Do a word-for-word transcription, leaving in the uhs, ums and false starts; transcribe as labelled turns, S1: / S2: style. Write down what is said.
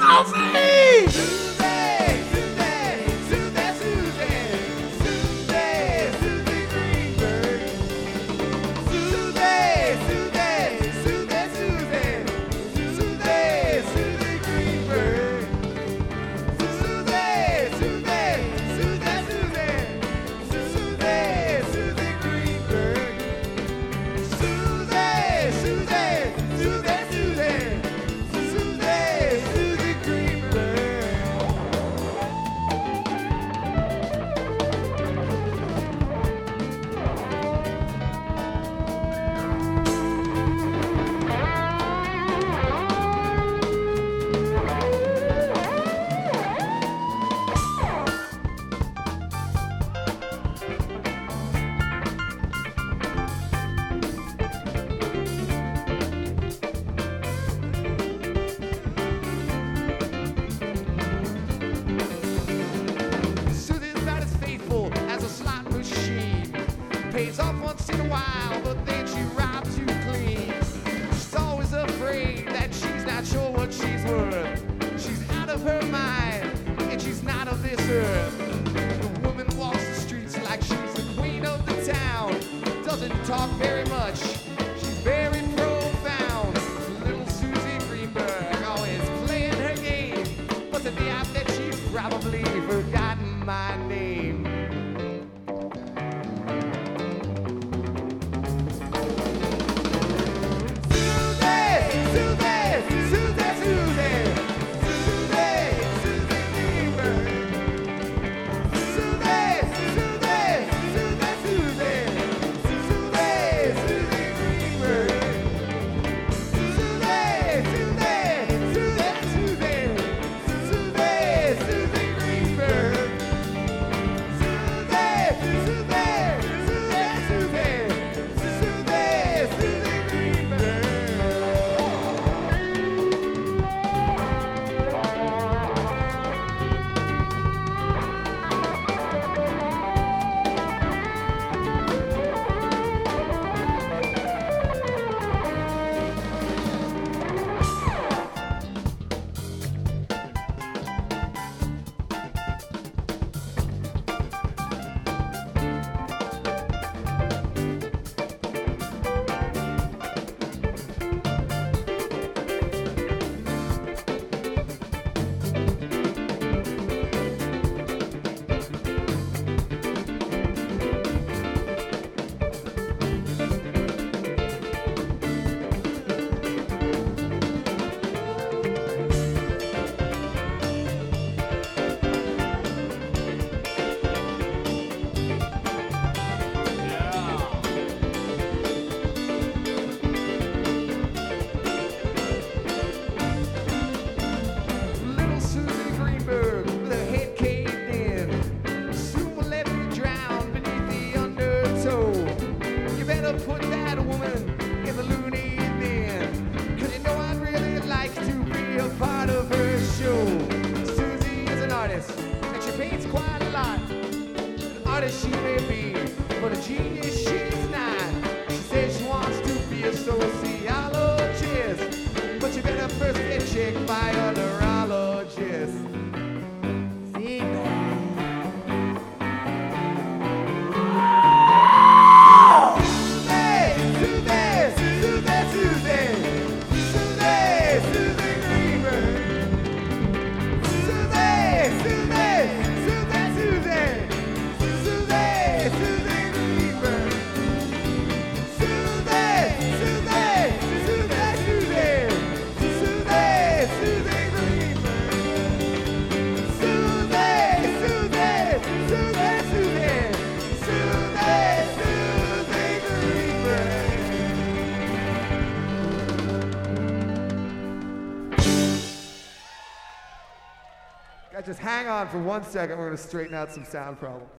S1: Pays off once in a while, but then she robs you clean. She's always afraid that she's not sure what she's worth. She's out of her mind, and she's not of this earth. The woman walks the streets like she's the queen of the town. Doesn't talk very much, she's very profound. Little Susie Greenberg, always playing her game. But to be out that she's probably forgotten my name. Put that woman in the loony bin, 'cause you know I'd really like to be a part of her show. Susie is an artist, and she paints quite a lot. An artist she may be, but a genius she's not. She says she wants to be a sociologist, but you better first get checked by a neurologist. See that? Just hang on for one second. We're going to straighten out some sound problems.